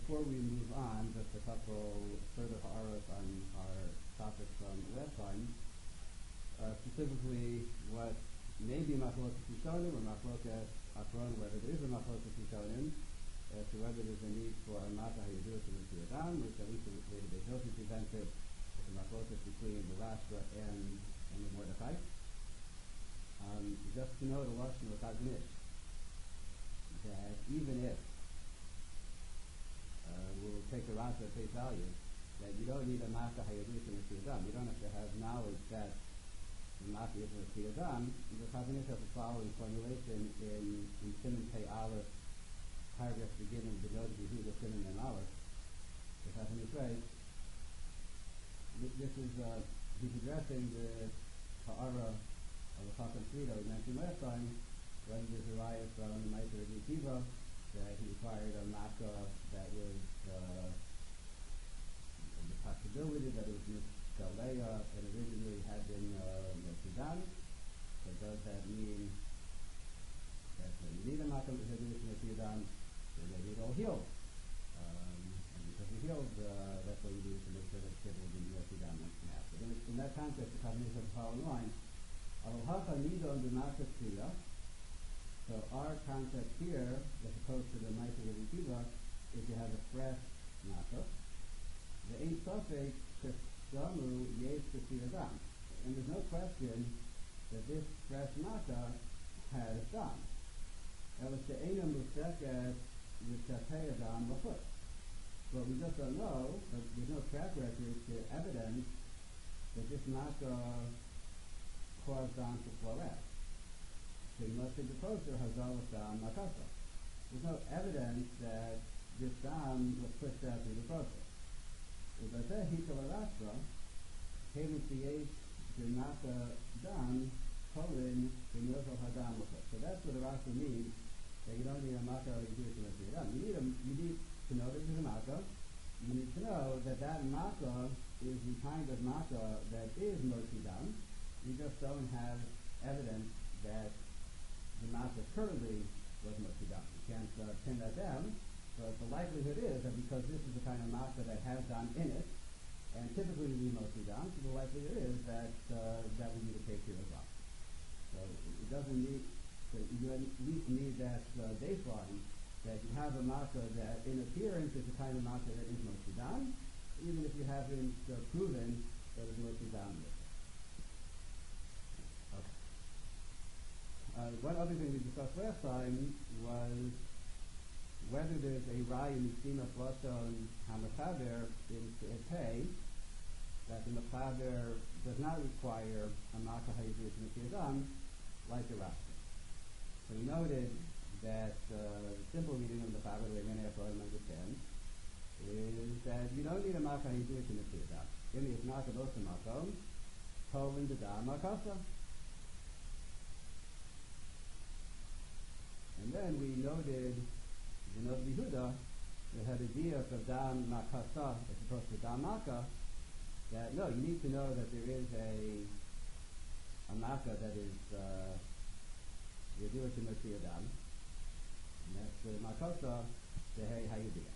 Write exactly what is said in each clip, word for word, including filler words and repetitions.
before we move on, just a couple further ha'aros on our topic from last time. Uh, specifically, what may be machlokas rishonim or machlokas achron, whether there is a machlokas rishonim, as to whether there's a need for a matzah hayadus and a adam, which at least the way the Beis Yosef presented is a machlokas between the Rashba and, and the Mordechai. Um, just to know the lashon of Chazon Ish, that even if uh, we'll take the Rashba at face value, that you don't need a matzah hayadus and a adam, you don't have to have knowledge that the matzah is a adam. The Chazon Ish has the following formulation in, in Siman Pei Aleph, paragraph beginning with the note of Yehuda Siman and Aleph. The Chazon Ish writes, this is, uh, he's addressing the ha'ara of the Chacham Frida we mentioned last time, whether there's a riot from the Meister of Yeshiva that he required a matzah that was uh, the possibility that it was Miskaleya and originally had been Sudan. Uh, so does that mean that you need a matzah that is Sudan, so that it all healed? Um, and because it healed, uh, that's what you do to make sure that it will be Sudan after. In, in that context, the Chazon Ish has the following line. So our concept here, as opposed to the Meister of Yeshiva, is to have a fresh matzah. The ein safek shesamu yesh b'siyadam, and there's no question that this fresh matzah has dam. Elas she'ena mufseket v'shatei adam l'chutz. But we just don't know, but there's no track record to evidence that this matzah caused dam to flow out. So you must have proposed to Hazalas dam makasa. There's no evidence that this dam was pushed out through the process. So that's what the Rashba means, that you don't need a matzah or you do it to the dam. You need a, you need to know that there's a matzah. You need to know that that matzah is the kind of matzah that is motzi dam. You just don't have evidence that the matzah currently was motzi dam. You can't uh, pin that down, but the likelihood is that because this is the kind of matzah that has dam in it, and typically we motzi dam, so the likelihood is that uh, that will be the case here as well. So it doesn't need, so you at least need that uh, baseline that you have a matzah that in appearance is the kind of matzah that is motzi dam, even if you haven't uh, proven that it's motzi dam with it. Uh, one other thing we discussed last time was whether there's a raya mitzina floshon hamachaber in pei that the machaber does not require a matzah hayadus mitzidam like the Rashba. So we noted that uh, the simple reading of the machaber, the way many of us understand, is that you don't need a matzah hayadus mitzidam. If it's not the most makom, kolin the dam makasa. And then we noted, you know, Yehuda, that had a diak of dam makasa as opposed to dam maka, that no, you need to know that there is a a maka that is yedur to motzi dam, and that's the makasa tehei hayudia.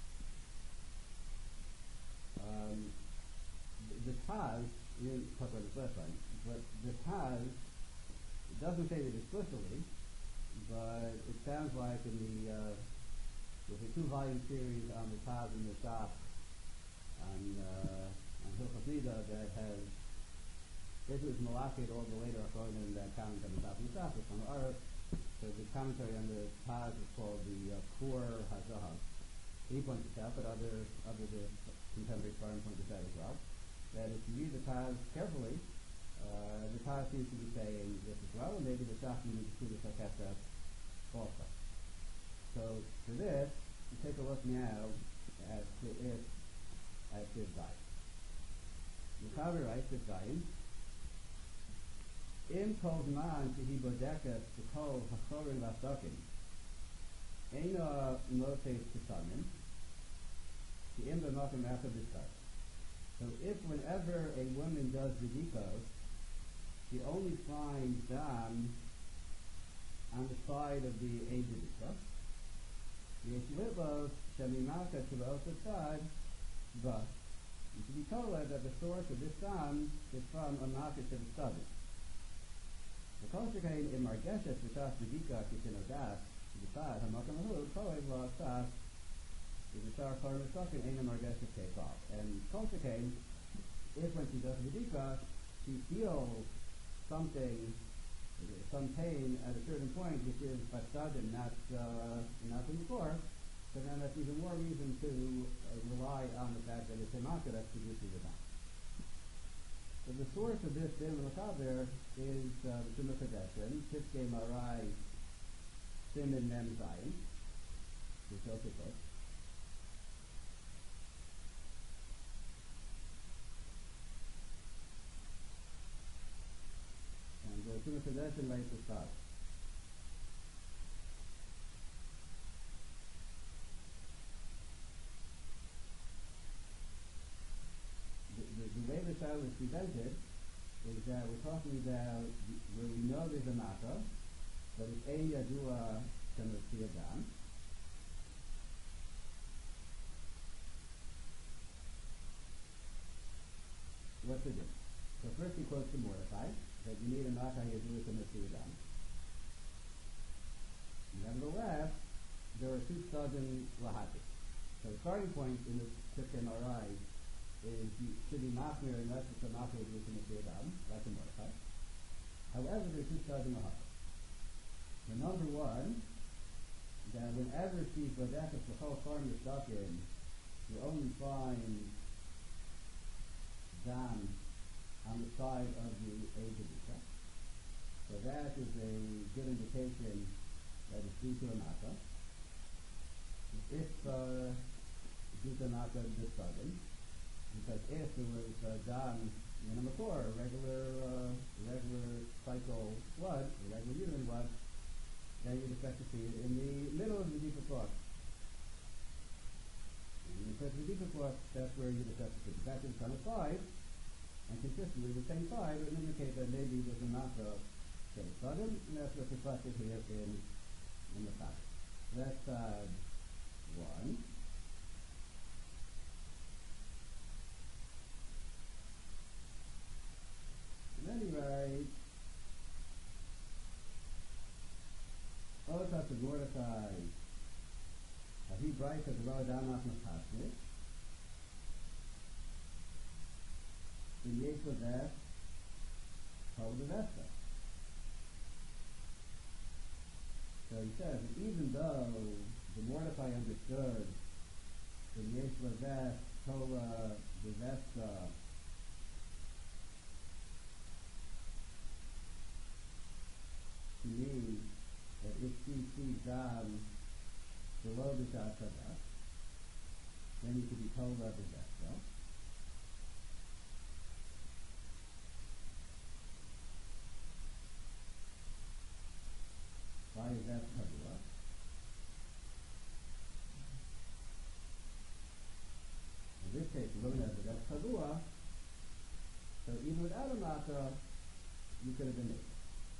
Um, the, the Taz, we didn't talk about this last time, but the Taz, it doesn't say that explicitly, but it sounds like in the uh, there's a two-volume series on the Taz and the Shach on uh, on Hilchos Nida that has basically malakid all the later Achronim that comment on the Taz and the Shach from the Aruch. So the commentary on the Taz is called the uh, Kur HaZahav. He points this out, but other other the contemporary Sfarim point this out as well. That if you read the Taz carefully, uh, the Taz seems to be saying this as well, and maybe the Shach needs to see this like that also. So for this, we take a look now at the if at this Zayin. The Chaver writes this Zayin. Im kol zman shehi bodekas b'kol hachorin v'asakin eina motes kesamin ki im b'makom after this time. So if whenever a woman does B'dikos, she only finds dam on the side of the Eididika, Yesh Litlos Shemimaka Tuvos Asad But you should be told that the source of this dam is from a market to the study. The culture came in Margeshes Vitas Vidika Kitinodas the side Hamakamahu Koeg Law Sas is a star farm of talking in a Margeshes take off. And culture came if when she does Vidika she feels something some pain at a certain point which is Fasad and not uh, not before. So then that's even more reason to uh, rely on the fact that it's a market that's producing the dam. So the source of this din l'chaber is uh, the Tumah Kadeshin, Piskei Marai, Simin Mem Zayin, the Shokikot. And the Tumah Kadeshin writes the start. The way the child is presented is that we're talking about where we know there's a matter, but it's ein yadua k'motzi adam. What's the difference? So first he quotes the Mordechai that you need a matter yadua k'motzi adam. Nevertheless, there are two sudden lahati. So the starting point in this Piskei Marai is you should be machmir unless it's a machmir with the adam, like a Mordechai. However, there's two sides in the heart. The number one, that whenever she's bodekes the whole farm is stuck in, you only find dam on the side of the Eidedika. So that is a good indication that it's due to a matter. If uh, due to a matter this sudden, because if there was uh, dam in a makor, a regular, uh, regular cycle blood, a regular human blood, then you'd expect to see it in the middle of the deeper cloth. And because the deeper cloth, that's where you'd expect to see it. In fact, it's on a side, and consistently the same side would indicate that maybe there's a matter okay, sudden, and that's what's reflected here in, in the fact. That's uh, one. Then he writes, Otas of Mordechai, he writes at the Rosh Damas Machasnik, in Yesodef, called the Vesta. So he says, even though the Mordechai understood the Yesodef, Tola, the Vesta, to mean that if she sees dam below the Sha'atada, then you could be told about the Vesta. Why is that Kadua? In this case, we're looking at the Vesta Kadua, so even without a Mata, you could have been able.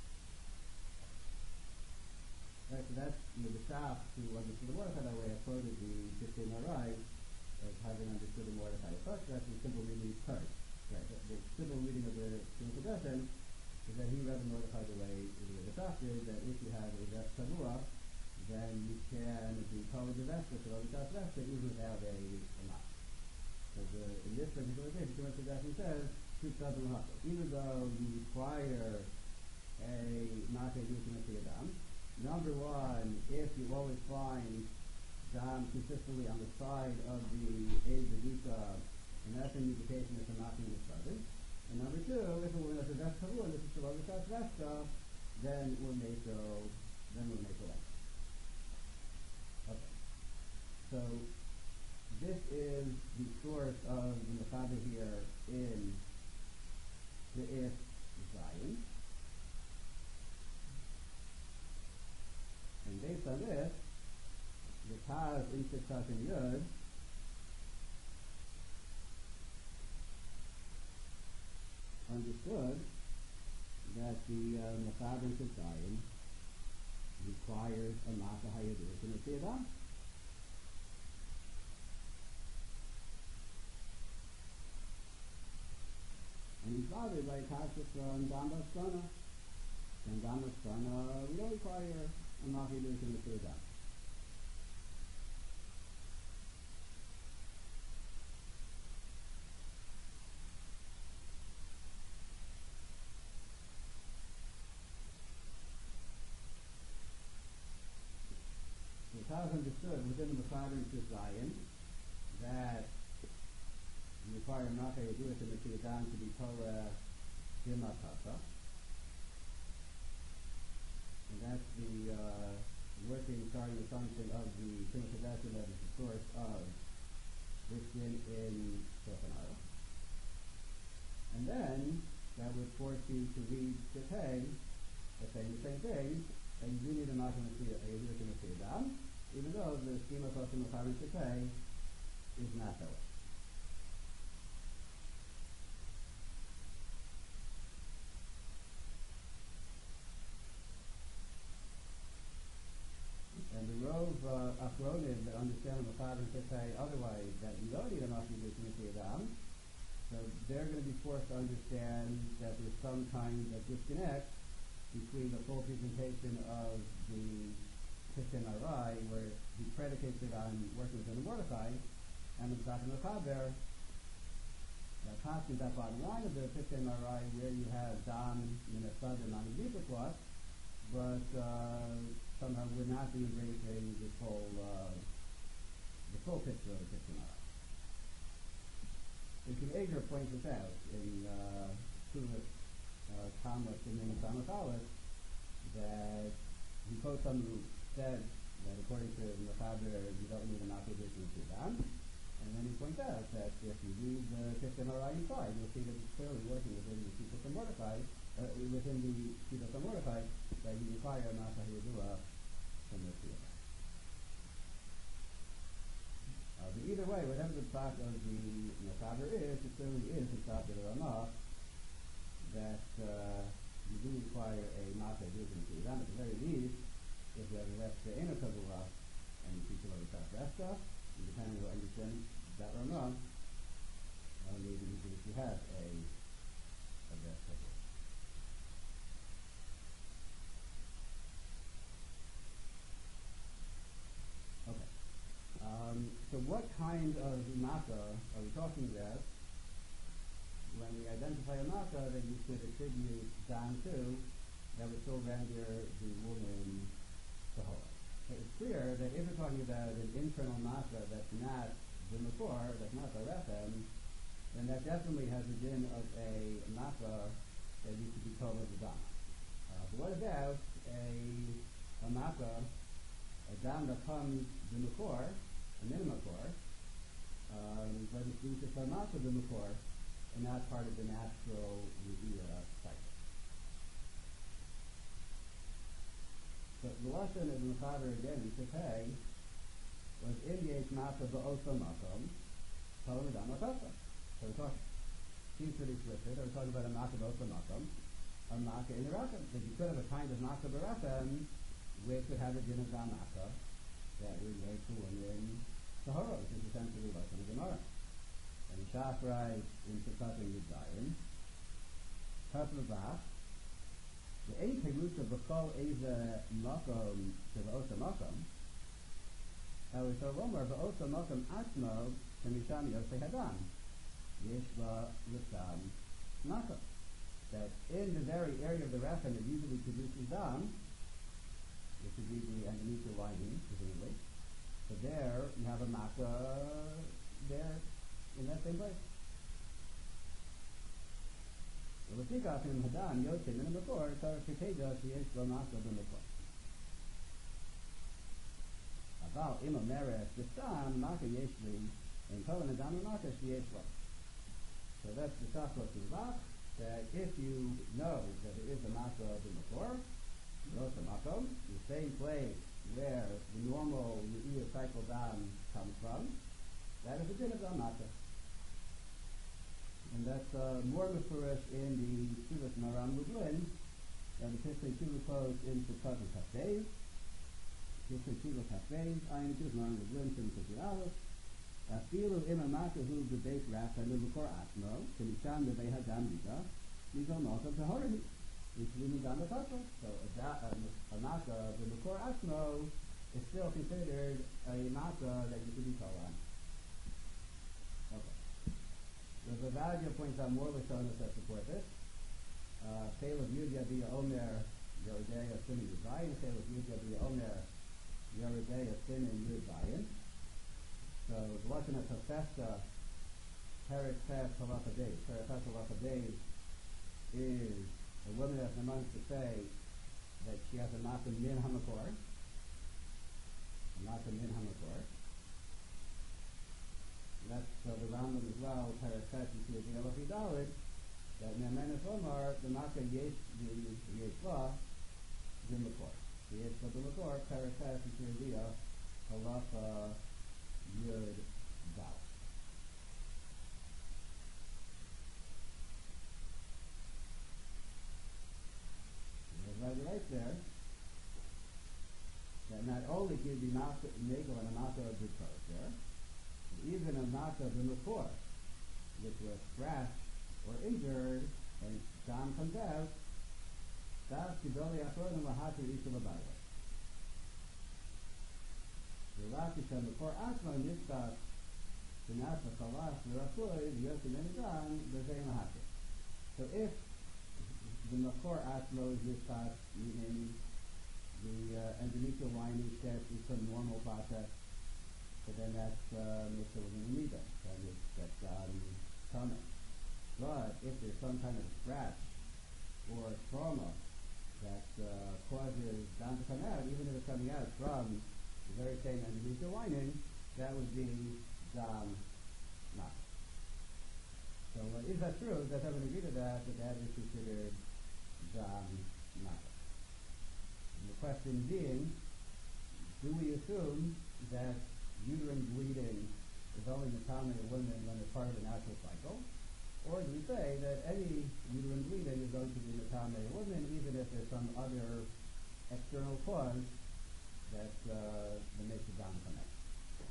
Right, so that's you know, the staff who understood the Mordechai that way. I quoted the Piskei Marai as having understood the Mordechai first. That's the simple reading of Kurt. Right, the, the simple reading of the Tumah Kadeshin is that he read the Mordechai the way the staff did, that if you have a Ves Tavua, then you can be called the Vesta, so the Vesta Vesta, even without a, a knot. So the, in this particular case, the Tumah Kadeshin says, even though you require a Mate Yukim Adam, number one, if you always find dam consistently on the side of the Eid Bedika, and that's an indication that the knocking is started. And number two, if it were a Vesta Kavu, and this is Shalom V'Shas Vesta, then we'll make go, then we'll make go. Okay. So, this is the source of the Mechaber here in the If Zion. And based on this, the Taz in Siksat and Yud understood that the Mechaber in Zion requires a Mata Hayadus in the Siyadam. supported by Kasha from Damba Sana. And Damba Sana, we don't require a Mafi Luz in the Sudan. So Taz understood within the Machaber and Zion that you require a Mafi Luz in the Sudan to be Torah Dimatasa. And that's the uh, working starting assumption of the Timothy Lesson that is the source of this sin in Shulchan. And then that would force you to read Shitei as saying the same thing, and you do need a Makom Adam, even though the schema of the Makom Shitei is not that way. And the Rov uh, Achronim that understand the Machaber and Shitei otherwise, that you don't need a Makom Adam, so they're going to be forced to understand that there's some kind of disconnect between the full presentation of the Pishin Arai, where he predicates it on working within the Mordechai, and the Psakim Mechaber, that passes that bottom line of the Pishin Arai, where you have Dam, Minasad, and Manabipakwas, but uh, somehow would not be embracing the full, uh, the full picture of the Pishin Arai. The Kivager points this out in uh, Sulat uh, Talmud in the Talmud Aleph, that he quotes someone who said that according to Mechaber you don't need an opposition to Sudan, and then he points out that if you read the Tikkun Arai inside, you'll see that it's clearly working within the Shittas of Mordechai, uh, within the Shittas of Mordechai, that you require a Masa Yedua from the Sudan. Uh, but either way, whatever the thought of the Mechaber is, it certainly is the thought of the Ramah that uh, you do require a Masa Yedua from Sudan. At the very least, if you have a Resta in a Kabbalah and you teach about the Resta, and depending on what understanding that Ramah, uh, maybe if you have a, a Resta. Okay. Um, so what kind of Masa are we talking about when we identify a Masa that you could attribute down to that would still render the woman Tahora? It's clear that if we're talking about an internal Masa that's not the Makor, that's not the Rechem, then that definitely has the din of a Masa that used to be called as a Dama. Uh, but what about a, a Masa, a Dam that comes the Makor, a Minimakor, um, but it's due to some Masa the Makor, and not part of the natural Revia cycle. So the lesson of the Mechaber again in Shitei was in the Eish Masa Ba'osa Makom, Tala Madam Makosa. So we're talking, seems pretty explicit, we're talking about a Masa Ba'osa Makom, a Masa in the Rachem. Because you could have a kind of Masa Ba'Rachem, which would have a din of Dam Masa, that would make the woman Tahora, which is essentially like in the Gemara. And the Shaf writes in Shekatim Yudzayin, Tasmavach, the eight Peruta B'chol Eza Makom to Ba'osa Makom, however, so Romer Ba'osa Makom Asmo to Misham Yosei Hadam, Yeshba Lisam Makom. That in the very area of the Rechem that usually produces Dam, which would be the underneath the lining, presumably, so there you have a Masa there in that same place. So the Tikaf in Hadam, Yotim, and before, Torah Kekeja, Sheyesh Lo Masa B'Mekor. About Ima Meres, the Stam, Maka Yeshli, and Kohen Hadam, Maka Sheyesh Lo. So that's the Shafot of Bach, that if you know that there is a Masa B'Mekor, Rosa Makom, the same place where the normal Ye'iyah cycle Dam comes from, that is a din of Dam Masa. And that's uh, more mefurish in the Tzulas Maram Lublin, and the Tishrei Tzulah closed into Kavim Kafdei, Tishrei Tzulah Kafdei, Ayin Tzulas Maram Lublin, Tim Tishrei Aleph, Afilu Ima Masa Hu B'Beit Rafa L'Mekor Asmo, K'Nisham B'Bei Hadam Nida, Mizal Malka Tahorani, which we need on the Tachel. So a Naka, the Makor Asmo, is still considered a Naka that you could be told on. Okay. The Vavadia points out more Lashonas that support this. Fail of Yud Yabi Omer, Yeridei of Sin and Yud Zayin. Fail of Yud Yabi Omer, Yeridei of Sin and Yud Zayin. So the lesson of Tafesta, Peretz Tef Halacha Beis. Peretz Tef Halacha Beis is a woman that has to say that she has a Naka Min Hamakor. A Naka Min Hamakor. That's uh, the Rambam as well, Peretz Tef, you see at the Elofi Dalit, that Ne'emenes Omar, the Naka Yesh, the Yeshva, the Makor. The Yeshva, the Makor, Peretz Tef, you see at the Halacha Yud Dal. Right, right there, that not only can be naka negel and a naka of the there, but even a naka of the makor, which was scratched or injured, and dam comes out, that's the belly achronim lahatir isha labayla. The lati shem makor asma nishtas the nasa chalas v'rasoy v'yosim enidam b'zein lahatir. So if the makor asmo is this part, meaning the uh, endometrial lining steps is some normal process, so then that's uh, makes it within the nida, that is that's um, coming. But if there's some kind of scratch or trauma that uh, causes down to come out, even if it's coming out from the very same endometrial lining, that would be dam not. So uh, is that true? Does everyone agree to that? That that is considered dam not. And the question being, do we assume that uterine bleeding is only the common in women when it's part of the natural cycle? Or do we say that any uterine bleeding is going to be the common in women even if there's some other external cause that, uh, that makes the dam come out?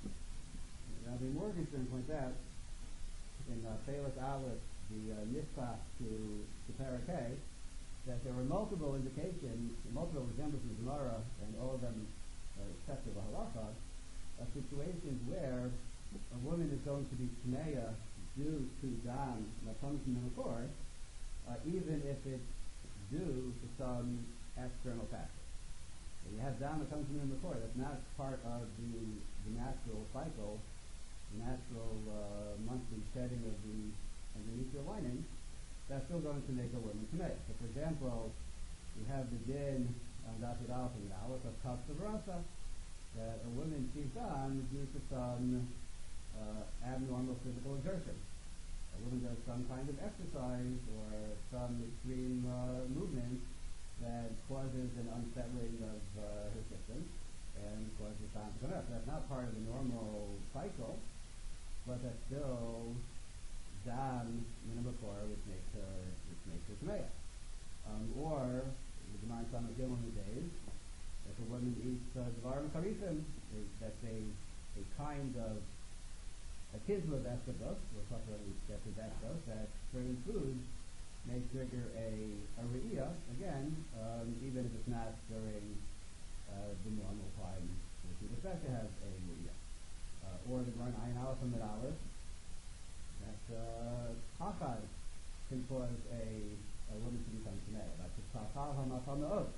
Now the Morgenstern points out in uh, Phelis Aleph, the uh, Nispa to, to Parakeh, that there were multiple indications, multiple examples in Gemara, and all of them uh, except the halacha, of situations where a woman is going to be tmeya due to dam that comes from the makor, uh, even if it's due to some external factor. So you have dam that comes from the makor, that's not part of the, the natural cycle, the natural uh, monthly shedding of the endometrial lining. That's still going to make a woman tmeya. So, for example, you have the din on Dafid Aleph and Aleph of Kavsa Vrasa, that a woman sees on due to some uh, abnormal physical exertion. A woman does some kind of exercise or some extreme uh, movement that causes an unsettling of uh, her system and causes time to come out. So that's not part of the normal cycle, but that's still dam minabakor, which makes her which makes her tmeya. Um, or the Gemara in Samach Gimel days, if a woman eats dvarim karifim, that's a a kind of a kisma of estabos. We'll talk about that to estabos. That certain foods may trigger a a re'iyah again, um, even if it's not during uh, the normal time that you'd expect to have a re'iyah. Uh, or the Gemara in Ayin Aleph and Mid Aleph, that uh, chachad can cause a, a woman to become tmeya. That's the chachal hamakal me'od,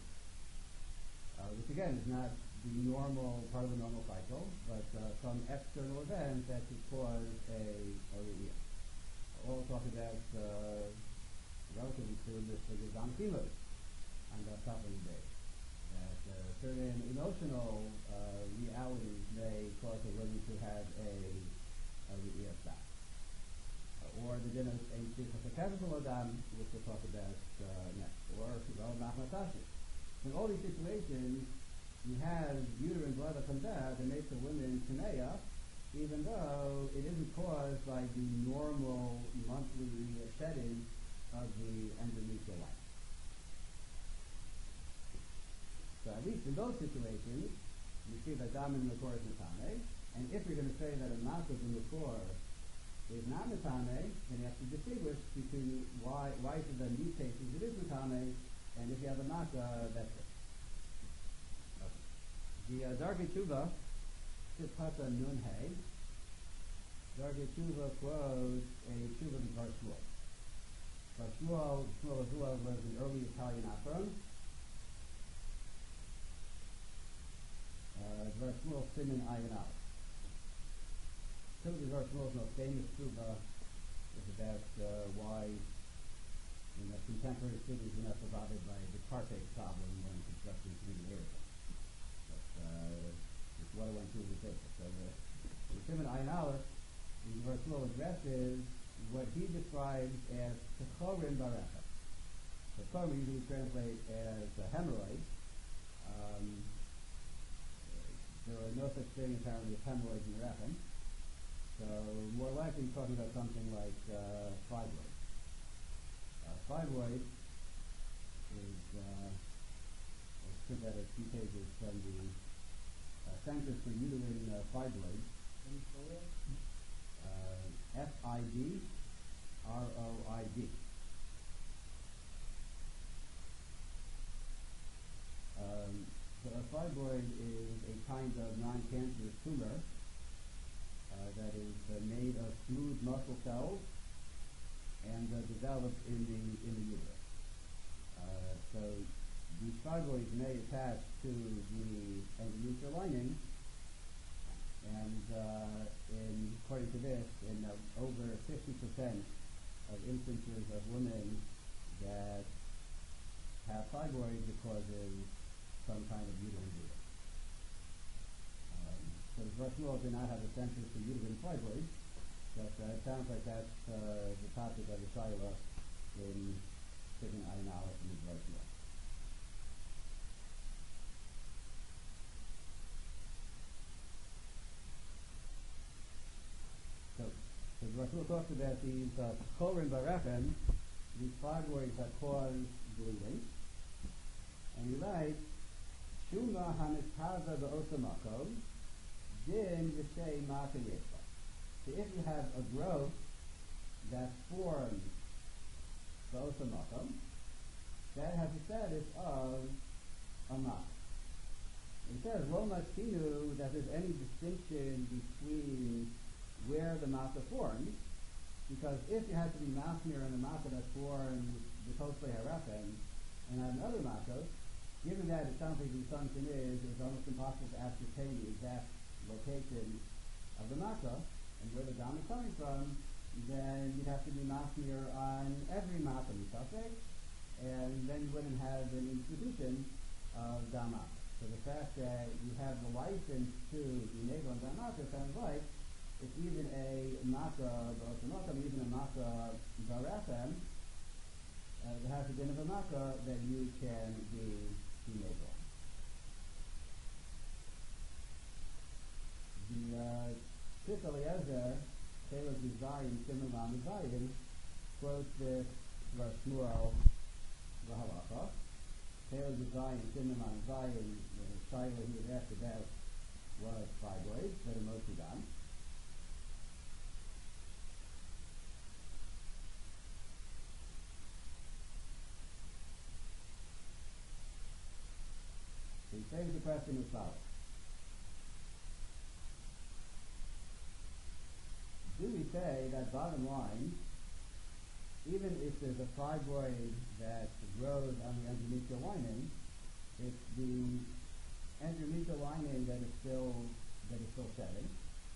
which again is not the normal part of the normal cycle, but uh, some external event that could cause a a re'iyah. We'll talk about uh, relatively soon this for the zamchimos on the top of the day. That uh, certain emotional uh, realities may cause a woman to have a a re'iyah stop. Or the din of a chemical adam, which we'll talk about uh, next, or well, machmatashi. In all these situations, you have uterine blood that comes out that makes a woman tmeya, even though it isn't caused by the normal monthly shedding of the endometrial lining. So at least in those situations, you see that dam in the makor is metame, and if you're going to say that a matzah in the makor is not Matame, and you have to distinguish between why why is it that in these cases it is Matame, and if you have a Maka, that's it. Okay. The uh, Dargei Tshuva, Sipata Nun Hey, Dargei Tshuva quotes a Tshuva of Bar Shmuel. Bar Shmuel, Shmuel Azula was an early Italian Afron. Uh, Bar Shmuel Siman Ayin Aleph. Typically, Bar Shmuel's most famous Tshuva is about uh, why in the contemporary cities are not surrounded by the carpet problem when construction is in the area. But uh, it's what I went through the paper. So the, the Siman Ayin Aleph, the Bar Shmuel addresses what he describes as Techorim Barecha. Techorim usually translate as a hemorrhoid. Um, there are no such thing apparently as hemorrhoids in the Rechem. So more likely talking about something like uh, fibroid. Uh, fibroid is, uh, let's put that a few pages from the uh, Centers for Uterine uh, Fibroids. Uh, F I B R O I D. Um, so a fibroid is a kind of non-cancerous tumor Uh, that is uh, made of smooth muscle cells and uh, developed in the in the uterus. Uh, so these fibroids may attach to the endometrial lining, and uh, in, according to this, in uh, over fifty percent of instances of women that have fibroids, it causes some kind of uterine bleeding. So the Bar Shmuel did not have a center for uterine fibroids, but uh, it sounds like that's uh, the topic of the Shaila in Siman Ayin Aleph in the Bar Shmuel. So, so the Bar Shmuel talks about these Techorim uh, Barechem, these fibroids that cause bleeding, and he writes, Shuma Hamitkaza Ba'osamakom, Din Yishay Maka Yesha. So if you have a growth that forms the Osamakam, that has the status of a Maka. It says, Lo Maskinu, that there's any distinction between where the Maka forms, because if you have to be Masmir and a Maka that forms the Kosle Harachem, and have another Maka, given that it sounds like the assumption is it's almost impossible to ascertain the exact location of the makkah and where the dam is coming from, then you'd have to be masmir on every makkah misafek, and then you wouldn't have an institution of dama. So the fact that you have the license to enable on dama sounds like it's even a makkah, even a makkah barachem, uh, that has a din of a makkah that you can be enabled. The uh, Sif Eliezer, Taylor's Zion, Siman Zion, quotes this Bar Shmuel V'halacha. Taylor's Zion, Siman Zion, the Shaila he was asked about was fibroids that are mostly done. So he frames the question as follows. Do we say that bottom line, even if there's a fibroid that grows on the endometrial lining, it's the endometrial lining that is still that is still shedding,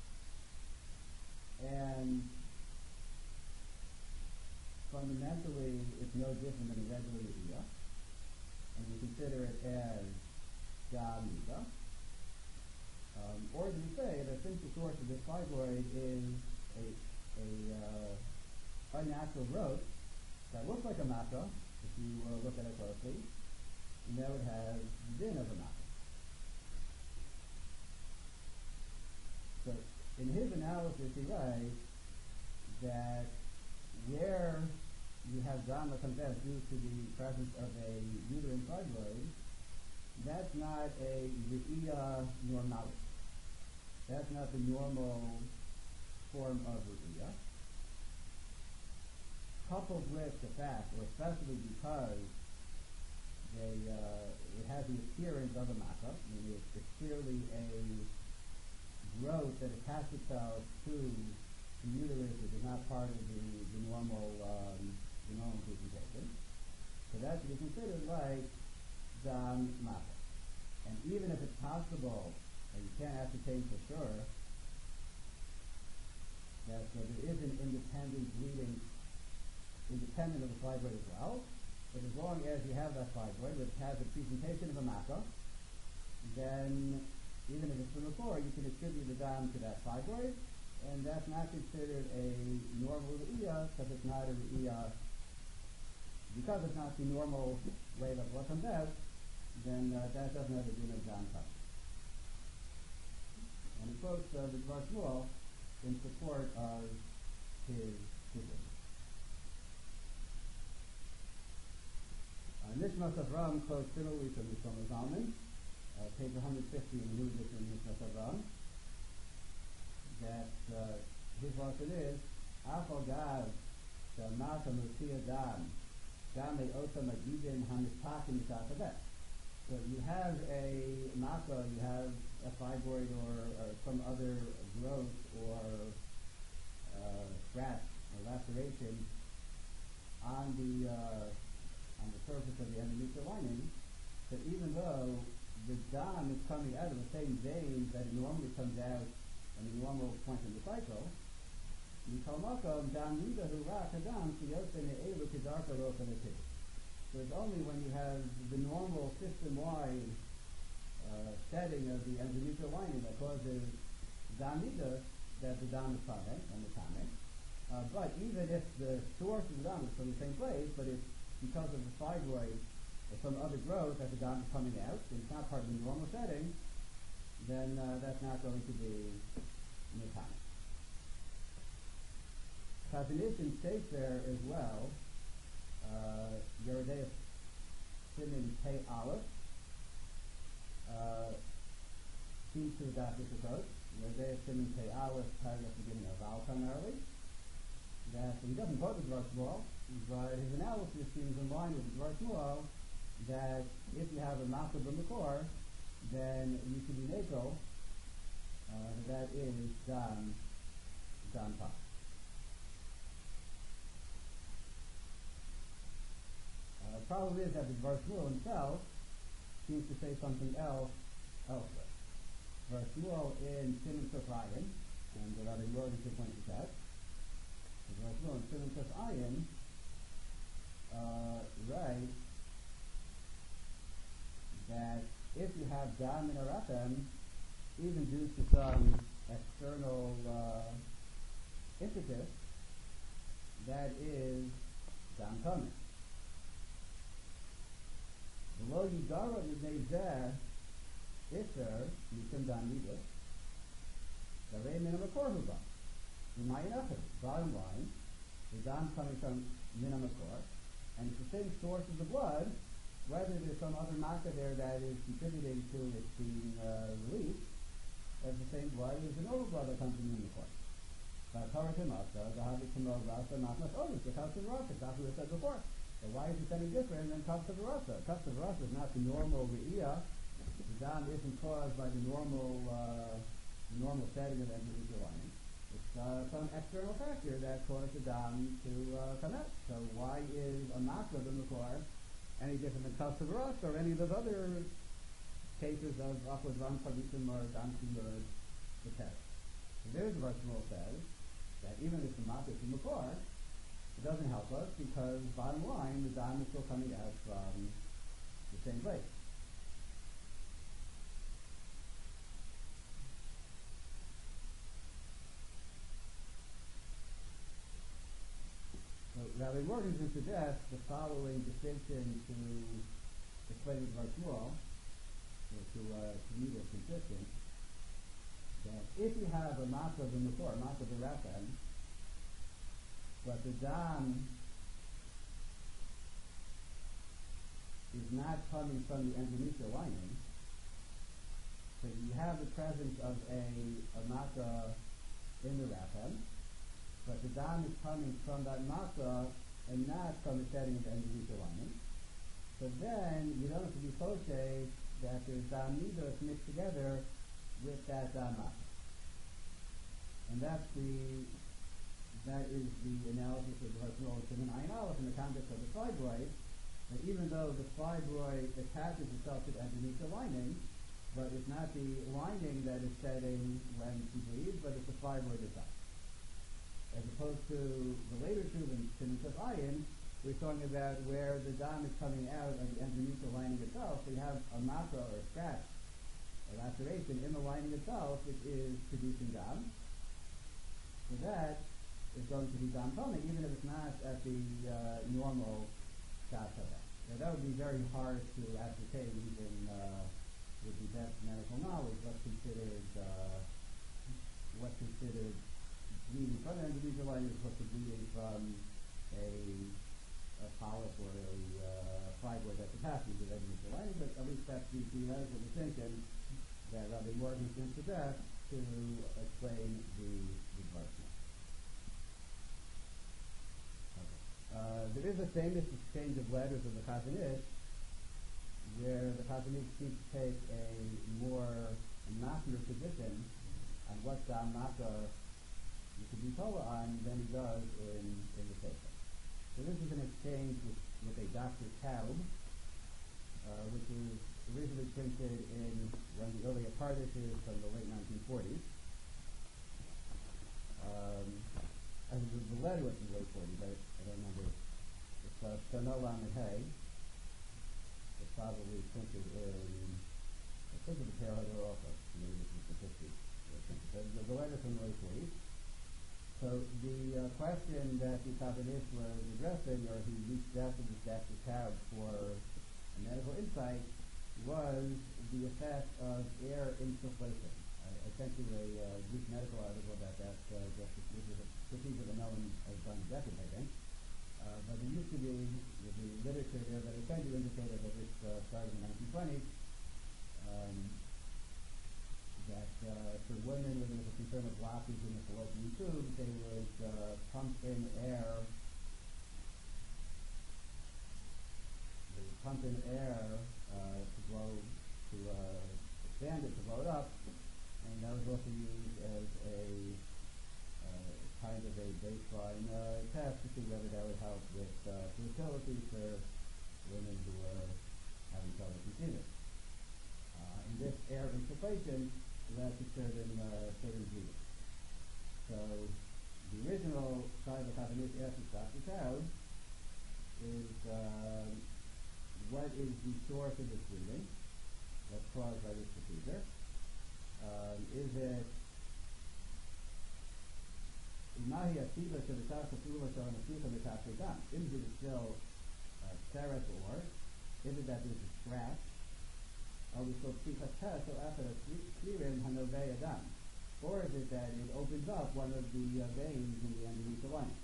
and fundamentally it's no different than a regular urea, and we consider it as Ga'amiga. Um, or do we say that since the source of this fibroid is a, a uh, unnatural growth that looks like a makkah, if you uh, look at it closely, and that would have the din of a makkah. So in his analysis he writes that where you have dama comes out due to the presence of a uterine fibroid, that's not a re'iyah normalis. That's not the normal form of ru'iyah. coupled with the fact, or especially because they, uh, it has the appearance of a makkah, I mean it's, it's clearly a growth that attaches itself to the uterus, which is not part of the, the normal um, the normal presentation. So that should be considered like dam makkah. And even if it's possible, and you can't ascertain for sure, that uh, there is an independent bleeding independent of the fibroid as well, but as long as you have that fibroid which has a presentation of a makkah, then even if it's from the floor, you can attribute the dam to that fibroid, and that's not considered a normal re'iyah because it's not a re'iyah. Because it's not the normal way that blood comes out, then uh, that doesn't have a din of dam touch. And he quotes uh, the Dvar Shmuel in support of his position. Uh, Nishmas Avram quotes similarly from the Shlomo Zalman, uh, page one hundred fifty in the new edition of Nishmas Avram, that uh, his lesson is, Afal Gav, Shamata Mutia Dam, Dame Ota Magidin Hamistakim Misakabet. So you have a makkah, you have a fibroid or, or some other growth or uh, scratch or laceration on the uh, on the surface of the endometrial lining, that even though the dam is coming out of the same vein that it normally comes out in the normal point in the cycle, so it's only when you have the normal system-wide uh, setting of the endometrial lining that causes damida that the dam is coming and the coming. Uh, but even if the source of the dam is from the same place, but it's because of the fibroid or some other growth that the dam is coming out, and it's not part of the normal setting, then uh, that's not going to be mechanic. Chazon states there as well, uh, Yeridei Simin Pei Aleph, uh, seems to adopt this approach. Yeridei Simin Pei Aleph, paragraph beginning of Val primarily, that he doesn't quote the Dvar Shmuel, but his analysis seems in line with the Dvar Shmuel, that if you have a makkah b'makor, then you should be neko, uh, that is dam, dam pa. Uh, the problem is that the Dvar Shmuel himself seems to say something else elsewhere. Dvar Shmuel in Siman Kuf Ayin, and the Rabbi Yordan should point to that, the Dvar Shmuel in Siman Kuf Ayin uh, writes that if you have dam in a rachem, even due to some external uh, impetus, that is dam coming. Below Yidara Yidnei Isser Mishum Dam Nidus, the Rei Minam Akor Huba. Bottom line, the dam coming from Minam Akor, and it's the same source of the blood, whether there's some other makkah there that is contributing to it being uh, released, that's the same blood as the normal blood that comes from Minam Akor. But Torah Timasa, the Havik Timor Rasa, Matmas Olis, the Kafta Rasa, that's what we said before. So why is it any different than Kafta Rasa? Kafta Rasa is not the normal Re'iyah. The dam isn't caused by the normal uh, the normal setting of endometrial lining. It's uh, some external factor that caused the dam to uh, come out. So why is a makkah b'makor any different than Kafta Rasa or any of those other cases of Akwad Ram Pavitim or Dam Kimur the test? So there's what Shmuel says, that even if the makkah is b'makor, it doesn't help us because, bottom line, the dam is still coming out from the same place. So Rabbi Morgenson suggests the following distinction to explain the Dvar Shmuel, to, uh, to meet it consistent, that if you have a makkah b'makor, a makkah b'rachem, but the dam is not coming from the endometrial lining, so you have the presence of a, a makkah in the rachem, but the dam is coming from that makkah and not from the setting of the endometrial lining. So then you don't have to be kosher that there's dam nidus mixed together with that dam matzah. And that's the that is the analysis of the Hasnul Siman Ayin Aleph in the context of the fibroid. That even though the fibroid attaches itself to the endometrial lining, but it's not the lining that is setting when she bleeds, but it's the fibroid itself. As opposed to the later Shuvin, Siman Tuf Ayin, we're talking about where the dam is coming out of the endometrial lining itself. So you have a makra or a scratch, a laceration in the lining itself, which is producing dam. So that is going to be dam tona, even if it's not at the uh, normal shot of that. Now that would be very hard to ascertain, even uh, with the best medical knowledge, what's considered uh, what's considered bleeding from the endometrial lining as opposed to bleeding from a, a polyp or a uh, fibroid that's attached to the endometrial lining. But at least that's the theoretical distinction that Rabbi Morgan seems to best to explain the the birth. Uh, there is a famous exchange of letters of the Chazon Ish, where the Chazon Ish seems to take a more master position on what dam matzah you could be told on than he does in, in the Sefer. So this is an exchange with, with a Doctor Taub, uh, which was originally printed in one of the earlier Pardishes from the late nineteen forties. Um, and the, the letter was in the late forties, I, I don't remember. It's uh, Shanola and Hay. It's probably printed in, I think of the Parahada also, maybe this is the fifties. The, the letter from the late forties. So the uh, question that the Chazon Ish was addressing, or he reached out to this Doctor Taub for a medical insight, was the effect of air insufflation. I, I sent you a uh, Greek medical article about that, uh, just this is a procedure that no one has done in decades, I think. Uh, but there used to be, with the literature there that I sent you indicated that this uh, started in the nineteen twenties, um, that uh, for women when there was a concern of blockage in the fallopian tube, they would uh, pump in air, they would pump in air uh, to blow, to uh, expand it, to blow it up, and that was also used as a uh, kind of a baseline uh, test to see whether that would help with uh, fertility for women who are having trouble conceiving. Uh, and this air insufflation led to certain uh, certain genes. So the original side of the Chazon Ish asked Doctor Taub is uh, what is the source of this bleeding that's caused by this procedure? Um, is it Mahi Asiba to the Tasa Pula to an Asiba to Tasa Dam? Is it still uh, Teres or is it that there's a scratch? Or we still speak a test so after a clearing Hanovei Adam? Or is it that it opens up one of the uh, veins in the endometrial lining?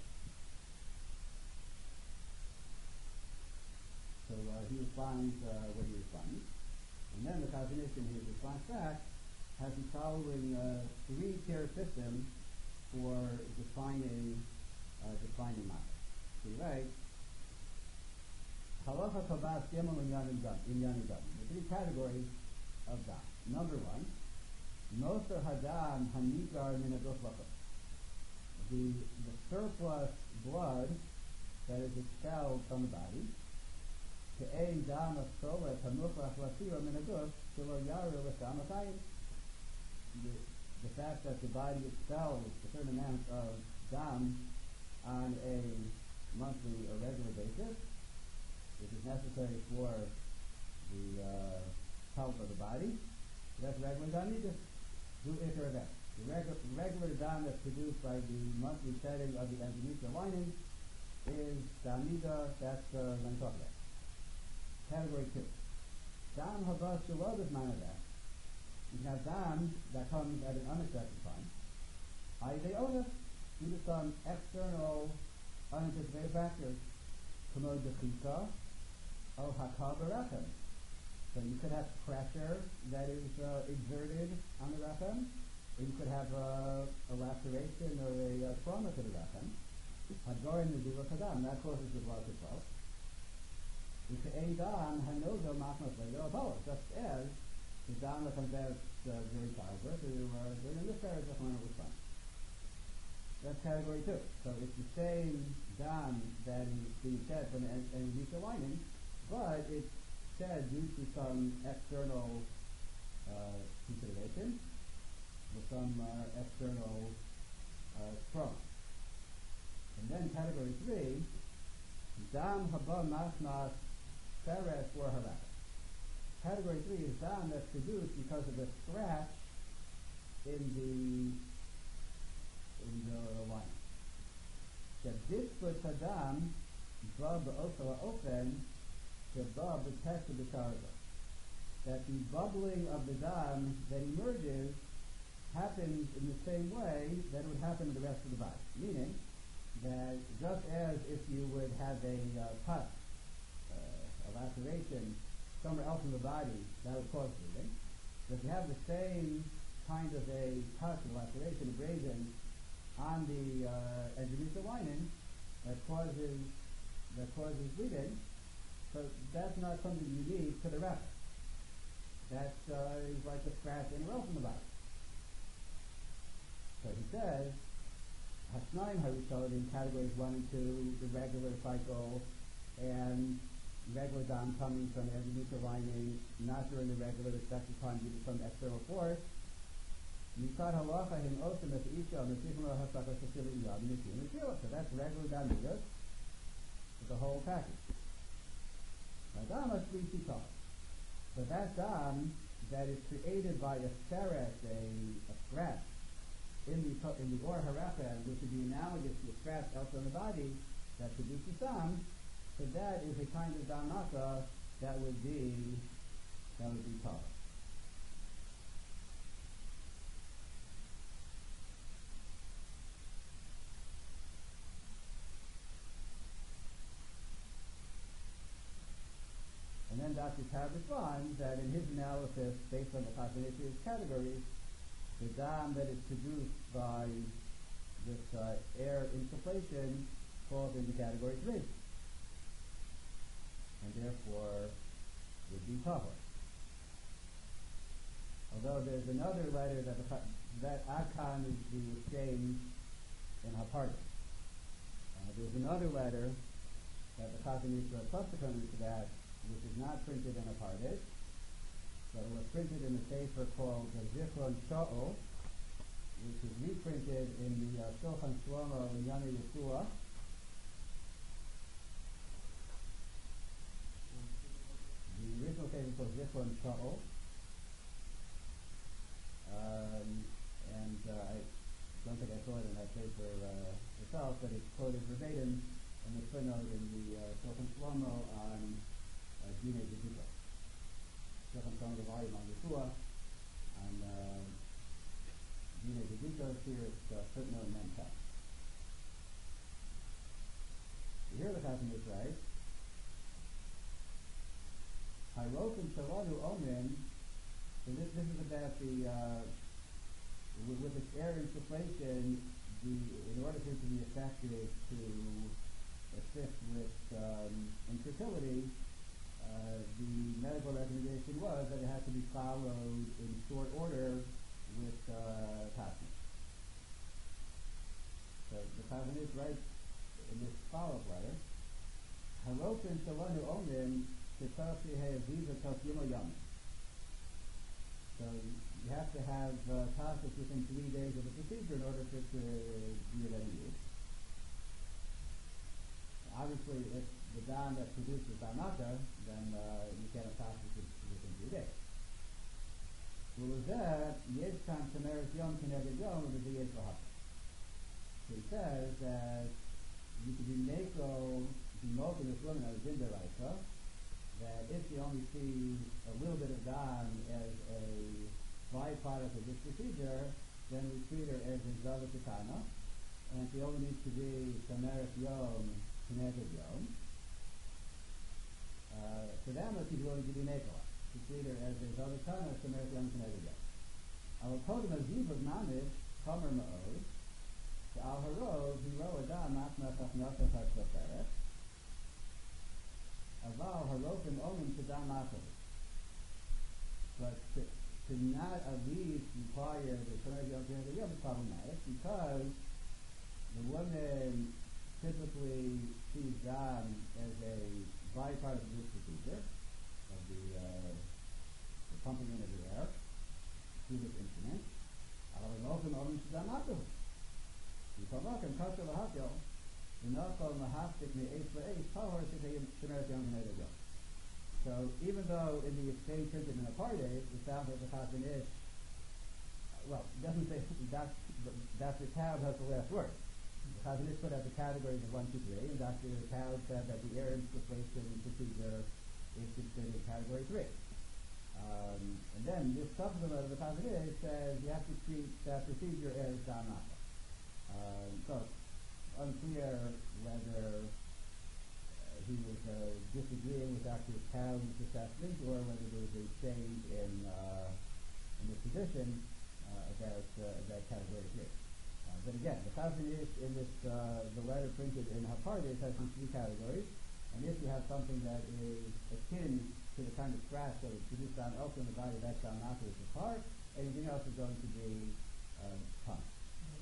So uh, he responds uh, what he responds. And then the Chazon Ish in his response back has the following uh, three-tier system for defining uh, defining matter. So he writes, Halacha Kabas Gimel in Yanim Dam. The three categories of dam. Number one, Noser Hadam Hanigar Min Aguf Lachos. The the surplus blood that is expelled from the body. Ke'ein Dam Asolet Hanuchlach Lasiro Min Aguf Shelo Yaru L'Sam Atayim. The fact that the body expels a certain amount of dam on a monthly or regular basis, which is necessary for the uh, health of the body. So that's regular dam nidus. Do ikar of that. The regular, regular dam that's produced by the monthly setting of the endometrial lining is dam nidus. That's uh, what I'm talking about. Category two. Dam habas shalod is man of that. You can have dam that comes at an unexpected time. I they own it due to some external unanticipated factors. Commode the chika. Oh, hakal rechem. So you could have pressure that is uh, exerted on the rechem, or you could have uh, a laceration or a uh, trauma to the rechem. Hadgorin Nezila Kadam, that causes the blood to flow. Adam Hanozo Machmas later Apollo, just as the dam that comes out uh, during childbirth, or uh, during a miscarriage when it was fine. That's category two. So it's the same dam that is being shed from an endometrial lining, but it's shed due to some external uh, consideration, or some uh, external uh, trauma. And then category three, dam haba machmas seres or harat. Category three is dam that's produced because of a scratch in the in the line. The disput hadam bab also open the bab the test of the charger. That the bubbling of the dam that emerges happens in the same way that it would happen in the rest of the body. Meaning that just as if you would have a uh, cut, uh, a laceration somewhere else in the body, that would cause bleeding. But if you have the same kind of a cut, a laceration, abrasion on the uh, endometrial lining that causes that causes bleeding, so that's not something unique to the wrapper. That uh, is like a scratch anywhere else in the body. So he says, Hasnaim Harishon in categories one and two, the regular cycle, and regular dam coming from endometrial lining, not during the regular respective time due to some external force. Yisad halacha him osem et isha mesichim lo hasaka shasili iyad mishim mishila. So that's regular dam midas, the whole package. Now dam has three sitas. So that dam that is created by a seres, a, a scratch, in the in the or harapan, which would be analogous to a scratch elsewhere in the body that produces dam, so that is a kind of damaka that would be that would be taught. And then Doctor Tab responds that in his analysis, based on the Chazon categories, the dam that is produced by this uh, air insufflation falls into category three, and therefore would be tahor. Although there's another letter that the, that Akan is the exchange in Hapardim. Uh, there's another letter that the Chazon Yisrael subsequently to that, which is not printed in Hapardim, but it was printed in the sefer called the Zichron Sha'ol, which is reprinted in the uh, Shulchan Shlomo in Yana Yeshua. The original sefer called Zichron Sha'ol. Um, and uh, I don't think I saw it in that paper uh, itself, but it's quoted verbatim in the footnote in the uh, Shulchan Shlomo on uh, Dinei Gedika. Shulchan Shlomo, the volume on Yeshua, on uh, Dinei Gedika, here it's uh, footnote and then text. Here the Chazon is right. Harokim Shaladu Omen. So this, this is about the, uh, with, with its air insufflation, the, in order for it to be effective to assist with um, infertility, uh, the medical recommendation was that it had to be followed in short order with uh, Tasman. So the Chazon is right in this follow-up letter. Harokin Shalanu Omen Kitasi He'aziza Tafyimo Yamin. So you have to have uh, tasks within three days of the procedure in order for it to be of any use. Obviously, if the dam that produces damaka, then uh, you can't have tasks within three days. So with that, Yeshkan Tameris Yom Keneged Yom would be Yeshvahaka. So he says that you could be Mako, be Moko this woman as in the Raisa, that if you only see a little bit of dam as a byproduct of this procedure, then we treat her as a Zava Tikana, and she only needs to be Tameris Yom Keneged Yom. Uh, for them, if she's willing to be Nekola, to treat her as a Zava Tikana, Tameris Yom Keneged Yom. Our Kodem Aziv of Mamish, Kamer Ma'od, Al Harov, Hiro Adam, Machmachach Nafach HaShoferet, Aval Harofim Omen Kedam Achov. But to, to not at least require the Shomer Yom Kippur is problematic because the woman typically sees Dam as a byproduct of this procedure, of the, uh, the pumping in of the air through this instrument. Al Harofim Omen Kedam Achov. Yikavakim Kasher L'Hakil, V'nachol Mahaftik Me'eis L'Eis, Tahor Shekayim Shomer Yom Kippur. So even though in the exchange printed in a party, it sounds like the Chazon Ish, well, it doesn't say that Doctor Taub has the last word. The Chazon Ish put out the categories of one, two, three, and Doctor Taub said that the air infiltration procedure is considered category three. Um, and then this supplement of the Chazon Ish says you have to treat that procedure as Dhamaka. Um, so unclear whether he was uh, disagreeing with Doctor Taub's assessment, or whether there was a change in uh, in the position uh, about uh, about category three. Uh, but again, the Chazon Ish in this uh, the letter printed in Hapardis has these three categories, and if you have something that is akin to the kind of scratch that was produced on elsewhere in the body, that's down after the part. Anything else is going to be uh, pumped.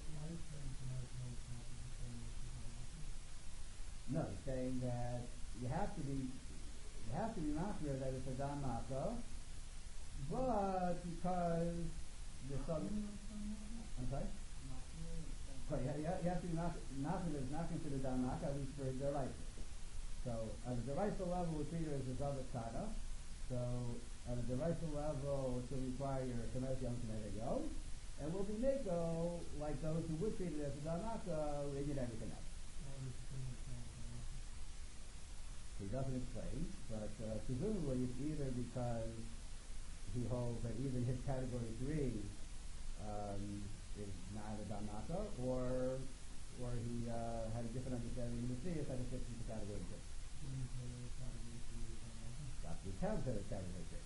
No, saying that you have to be you have to be machmir that it's a dam mako, but because there's some I'm sorry? Right, you have, you have to be machmir that is not considered dam mako, at least for their life. So at the deraisa level we treat it as a zavat kana. So at the deraisa level it will require Shomer Yom Kippur, and will be mako like those who would treat it as a dam mako and get everything else. He doesn't explain, but uh, presumably it's either because he holds that even his category three um, is not a Dhamaka, or or he uh, had a different understanding of the Messiah that it fits into category two. Doctor Taub said it's category two.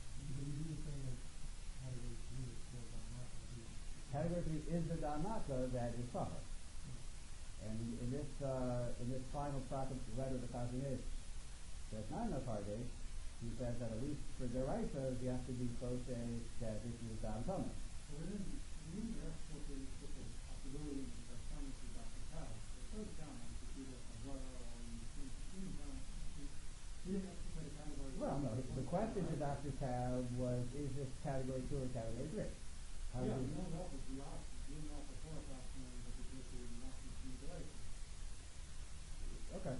Category three is the Dhamaka that is Sahar. And in this uh, in this final letter of the Chazon Ish, there's not enough heartache. He says that at least for the Raisa, you have to be close to that this is Dam Tama. So we didn't, we didn't ask what the, what the possibility of coming to Doctor Taub. It goes down to see that Azara or you down. He didn't ask for the category. Well, no, the question to Doctor Taub was, is this category two or category three? How yeah, we know that was the option. We didn't know the fourth option was that the issue was not to see the Raisa. Okay.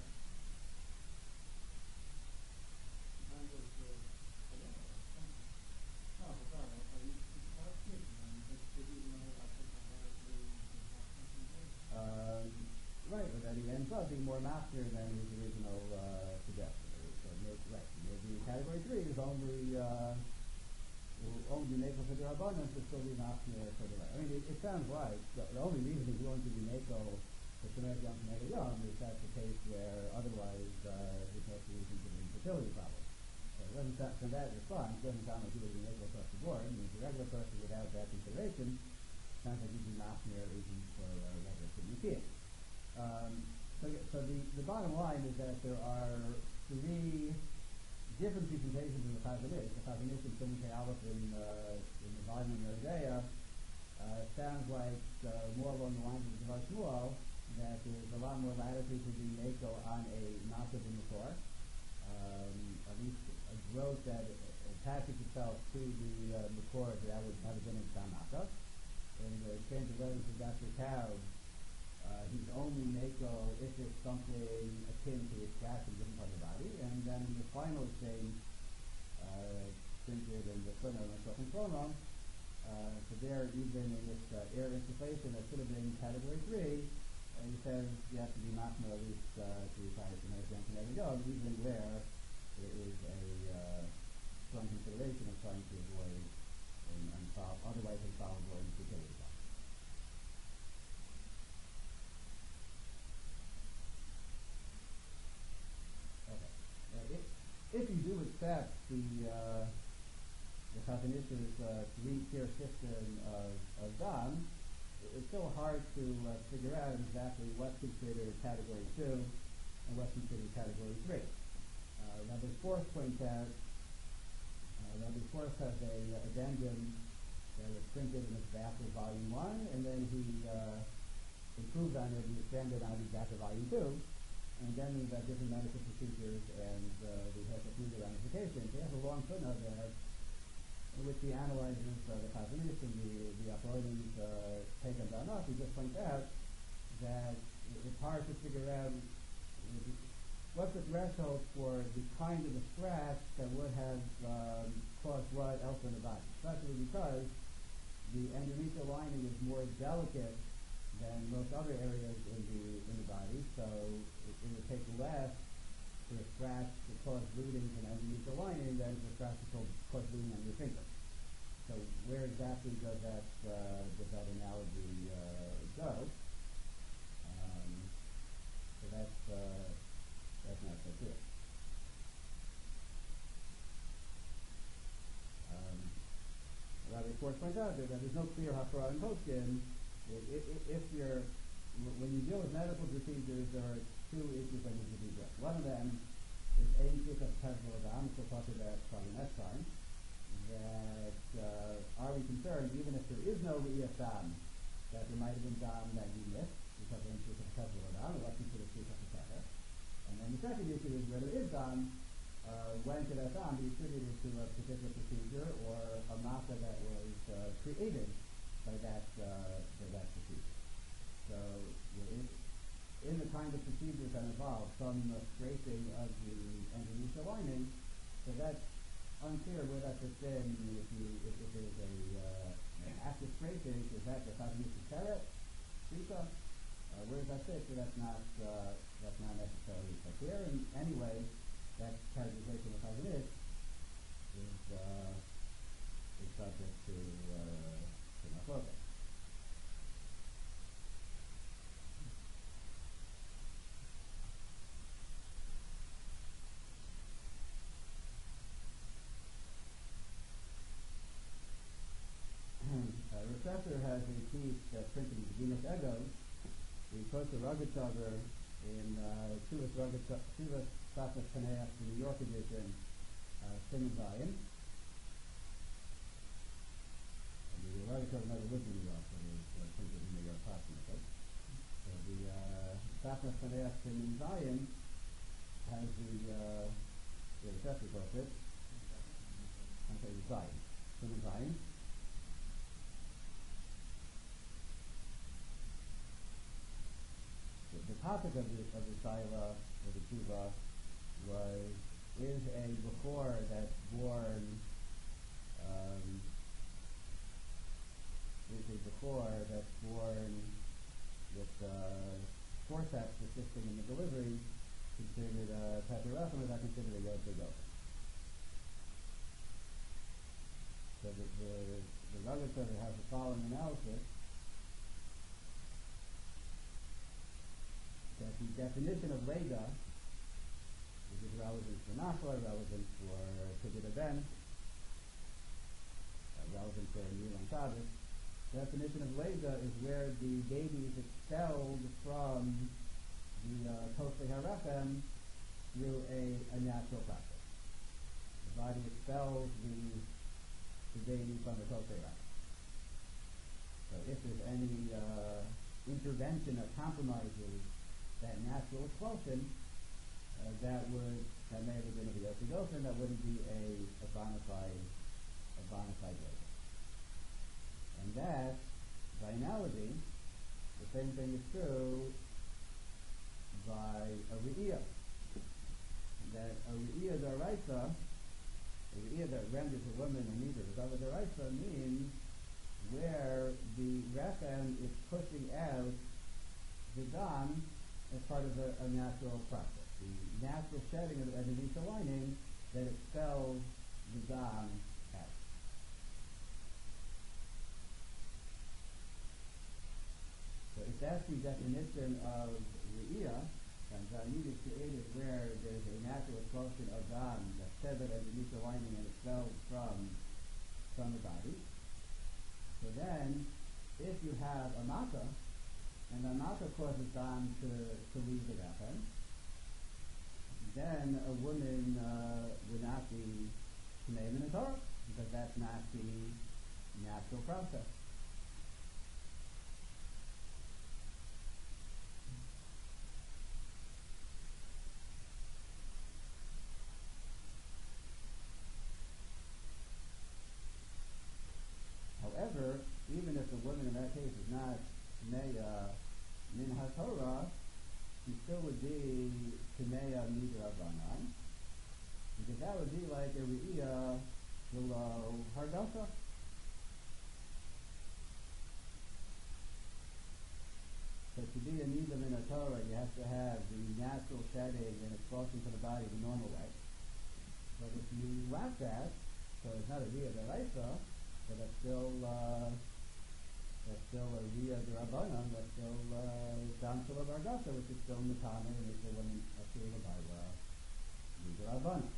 Uh, right, but that he ends up being more master than his original uh, suggestion. So maybe, right, maybe category three is only uh, will only be Mako for the abundance, but still be master for the right. I mean, it, it sounds like the, the only reason he's willing to be Mako for Shomer Yom Kippur is that's the case where otherwise uh, there's no solution to the infertility problem. So it doesn't sound, from that response, it doesn't sound like he would be Mako across the board. I mean, the regular person without that consideration sounds like he'd be master even for uh, regular kidney. Um, so, so the, the bottom line is that there are three different presentations in the Chazon Ish. The Chazon Ish in Simon Aleph in, uh, in the volume of Yeridea uh, sounds like uh, more along the lines of the Devar Shmuel, that there's a lot more latitude to be Mako on a Nasiv in the core. Um, at least a growth that attaches itself to the uh, Makor that would have been in Stamaka. In the exchange of letters with Doctor Taub, Uh, he's only Mako if it's something akin to a scratch in a different part of the body, and then in the final exchange, uh, printed in the Sunnah and Shulchan Shlomo, uh, so there, even in this uh, air insufflation that should have been category three, uh, he says you have to be machmir at least uh, to retire from Yom Kippur, even where there is a uh, strong consideration of trying to avoid an unsolved, otherwise insolvable infertility problem. If you do accept the uh, the Chazon Ish's uh, three-tier system of, of Dam, it's still hard to uh, figure out exactly what's considered category two and what's considered category three. Uh, Rabbi Force points out, uh, Rabbi Force has a uh, addendum that was printed in his back of volume one, and then he uh, improved on it and expanded on his back of volume two, and then we've got different medical procedures and uh, we have the fluid ramifications. He has a long footnote there in which he analyzes uh, the Chazon Ish and the, the Achronim uh, take them down off. He just points out that it's hard to figure out what's the threshold for the kind of a scratch that would have um, caused what else in the body, especially because the endometrial lining is more delicate than most other areas in the in the body, so it, it would take less for a scratch to cause bleeding in the endometrial lining than for a scratch to cause bleeding on your finger. So where exactly does that uh, does that analogy uh, go? Um, so that's uh, that's not so clear. Um, Rabbi Schwartz points out that there's no clear hafra in poskin. If, if you're when you deal with medical procedures, there are two issues that need to be addressed. One of them is any case of technical adam, which we'll talk about probably next time. That uh, are we concerned, even if there is no Re'iyah Dam, that there might have been Dam that you missed because of the technical adam, or what's considered Shika Pesach. And then the second issue is whether there is Dam, uh, when could that Dam be attributed to a particular procedure or a matter that was uh, created by that uh, by that procedure. So in, in the kind of procedures that involve some uh, scraping of the endometrial lining, so that's unclear where that fits in. If you if, if there's a uh, an active scraping, is that the cosmetic carrot? Shika? Uh, where does that fit? So that's not uh, that's not necessarily so clear. And anyway, that categorization of cosmetic is uh, is subject to uh, to machloket. Uh, Refessor has a piece that's printed in Venus Egos. He quotes a rugged cover in Chuvas Rugged Chuvas Safas Paneach, the New York edition, uh, Simon Zion. The rugged cover never lived in New York, but it was uh, printed in New York approximately. So the uh, Safas Paneach Simon Zion has the uh, the Refessor quotes it. I'm saying Zion. Simon Zion. The topic of the of the Shaila, or the Tshuva, was, is a Bechor that's born, um, is a Bechor that's born with uh, forceps assisting in the delivery, considered a Peterachim, or not considered a Yod Gog. So the, the, the Rugged Cover has the following analysis. That the definition of Lega, which is relevant for Nachla, relevant for Tigid Ben, uh, relevant for Nil and Shabbos, the definition of Lega is where the baby is expelled from the Kosei uh, Harachem through a, a natural process. The body expels the, the baby from the Kosei Harachem. So if there's any uh, intervention or compromises that natural expulsion, uh, that would that may have been a Yosef that wouldn't be a a bona fide a bona fide labor. And that, by analogy, the same thing is true by a Re'iyah. That a Re'iyah D'Oraisa, a Re'iyah that renders a woman a neither Zava D'Oraisa means where the Rechem is pushing out the Dam as part of a, a natural process. The natural shedding of the endometrial lining that expels the Dam out. So if that's the definition of Re'iyah, and Zanid is created where there's a natural expulsion of Dam that's shed by the endometrial lining and expelled from, from the body, so then if you have a makkah, and the makkah causes dam to, to leave the rachem, then a woman uh, would not be Tmeim in the Torah, because that's not the natural process. However, even if the woman in that case is not Tmeya min HaTorah, she still would be Tmeya midrabanan, because that would be like a Re'iyah below Hardasa. So to be a Nidam in a Torah, you have to have the natural shedding and expulsion to the body the normal way. But if you lack that, so it's not a Re'iyah Deraisa, but that's still uh, that's still a Re'iyah Derabanan, that's still Dam Shel Hardasa, which is still Mitana, and it's a woman Asura by Derabanan.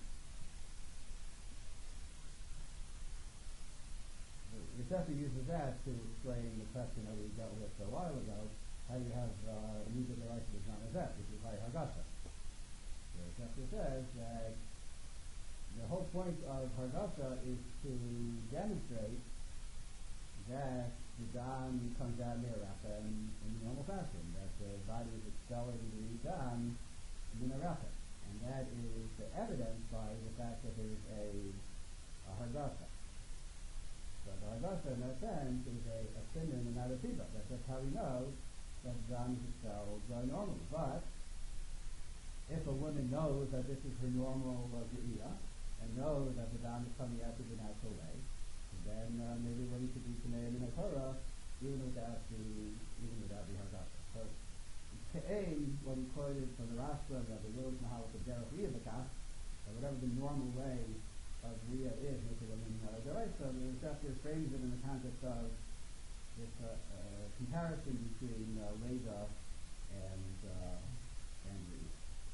The Sefer uses that to explain the question that we dealt with a while ago, how you have uh, a Nidam Deraisa that's not as that, which is by Hardasa. The Sefer says that the whole point of Hardasa is to demonstrate that the dam comes down near Rachem in the normal fashion, that the body is expelling the dam in a Rachem. And that is evidenced by the fact that there is a, a Hardasa. So the Hardasa, in that sense, is a, a simon and not a tiba. That's, that's how we know that the dam is expelled uh, normally. But if a woman knows that this is her normal uh, Ge'iyah, and knows that the dam is coming out of the natural way, then uh, maybe one could be Tmeim in a Torah even without the even without the Hardasa. So Ke'ein, what he quoted from the Rashba, that the Lord's Mahalik of Derech Riyah B'kach, or whatever the normal way of Riyah is, which is a woman uh, Deraisa, the Sefer frames it in the context of this uh, uh, comparison between uh, Leda and uh, and Riyah.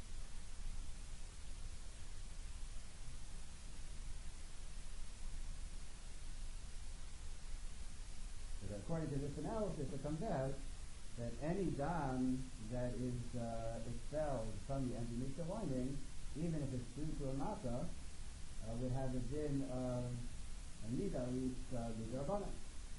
According to this analysis, it comes out that any dam that is uh, expelled from the endometrial lining, even if it's due to a makkah, uh, would have a din of a nida, at least uh, midrabanan.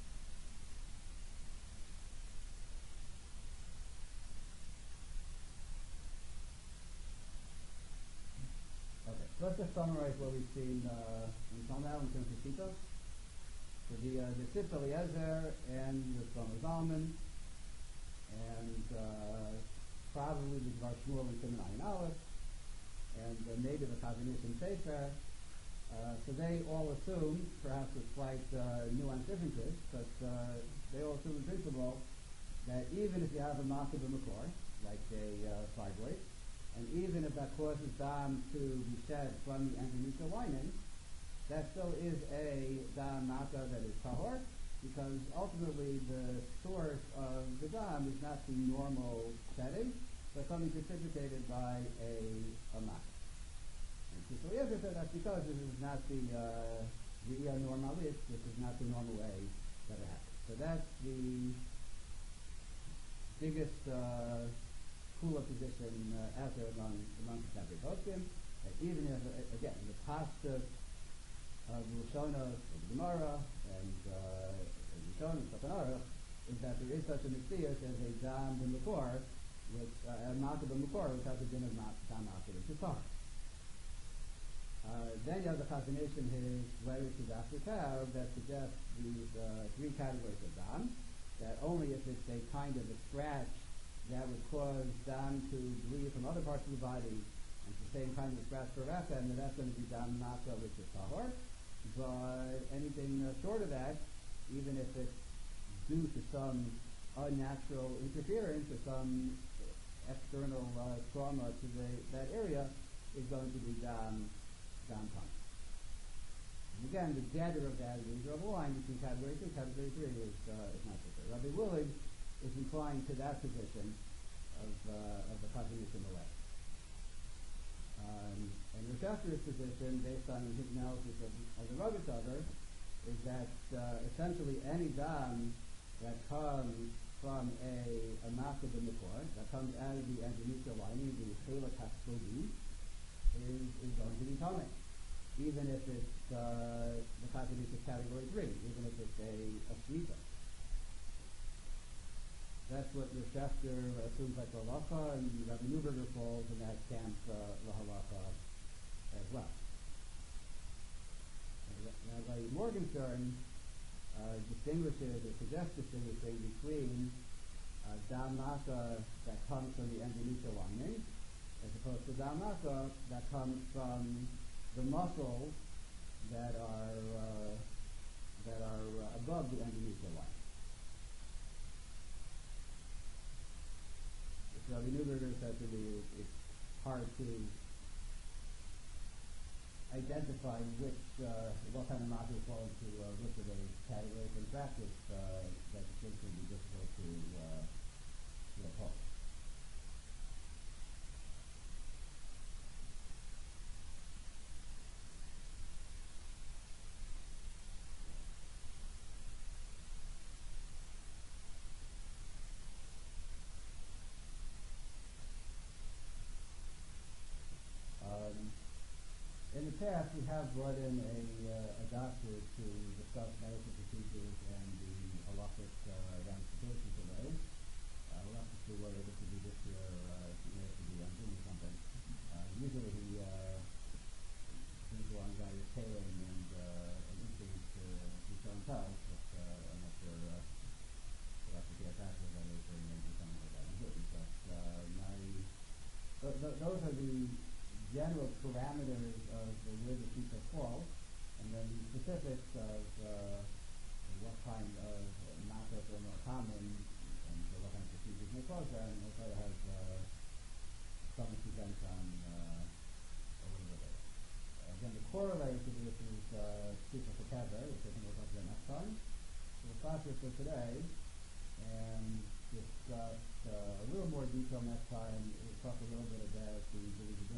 Okay, so let's just summarize what we've seen uh, until now in terms of Shitos. So the uh, the Tzitz Eliezer and the Shlomo Zalman, and uh, probably the Dvar Shmuel and Siman Ayin Aleph, and the native of Chazon Ish and Sefer. Uh, so they all assume, perhaps with slight uh, nuance differences, but uh, they all assume in principle that even if you have a makkah b'makor, like a uh, fibroid, and even if that causes dam to be shed from the endometrial lining, that still is a dam makkah that is tahor, because ultimately the source of the dam is not the normal setting, but something precipitated by a, a makkah. And so Eliezer said that's because this is not the uh, the normalis, this is not the normal way that it happens. So that's the biggest uh, kula position uh, out there among among contemporary poskim. That even if uh, again the pasta of Roshana, of Gemara, and Rishon, and Shulchan Aruch, is that there is such a mitzvah as a dam b'makor, which uh, a makkah b'makor, which has a din of dam makkah, which is tar. Uh, then you have the Chazon Ish in his letter to Doctor Taub that suggests these uh, three categories of dam, that only if it's a kind of a scratch that would cause dam to bleed from other parts of the body, and it's the same kind of scratch for raka, and then that's going to be dam makkah, which is tahor. But anything uh, short of that, even if it's due to some unnatural interference or some external uh, trauma to the, that area, is going to be dam dam time. And again, the gather of that is the line between category two and category three is, uh, is not so clear. Rabbi Willig is inclined to that position of, uh, of the Chazon Ish in the way. Um, and Rishafter's position, based on his analysis of, of the Rogatchover, is that uh, essentially any dam that comes from a, a massive b'mikor, that comes out of the endometrial lining, the chelak haspodi, is, is going to be tummy. Even if it's uh, the contribution category three, even if it's a, a shvita. That's what the Schefter assumes like the halacha, and Rabbi Neuberger falls in that camp, uh, the halacha as well. Rabbi Morgenstern uh, distinguishes, or suggests distinguishing between uh, dam nasa that comes from the endometrial lining, as opposed to dam nasa that comes from the muscles that are uh, that are uh, above the endometrial lining. Rabbi Neuberger said to me it's hard to identify which, uh, what kind of matters fall into uh, which of those categories. In practice, uh, that distinction would be difficult to, uh, to oppose. Um, in the past, we have brought in a, uh, a doctor to discuss medical procedures and the halachic uh, ramifications of those. Uh, we'll have to see whether this will be this year or uh, he may have to be on Zoom or something. Uh, usually he uh, he's the one guy who's tailoring and uh, and instruments to his own house, but uh, I'm not sure uh, we'll have to get back to whether he may do something like that on Zoom. But uh, my th- th- those are the general parameters of the where the people fall, and then the specifics of uh, what kind of matters are more common and so what kind of procedures may cause that, and we'll try to have uh, some events on uh, a little bit later. Uh, again, the corollary to this is Tzipah uh, Kever, which I think we'll talk about next time. So we'll stop here for today and discuss uh, a little more detail next time. We'll talk a little bit about the